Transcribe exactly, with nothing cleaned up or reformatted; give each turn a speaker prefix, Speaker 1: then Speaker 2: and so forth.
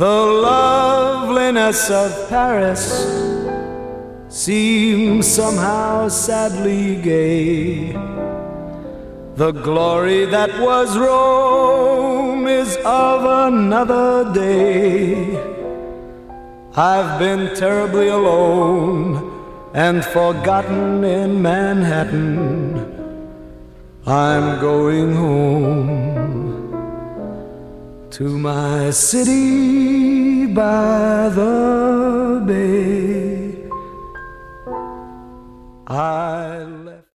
Speaker 1: The loveliness of Paris seems somehow sadly gay. The glory that was Rome is of another day. I've been terribly alone and forgotten in Manhattan. I'm going home to my city by the bay. I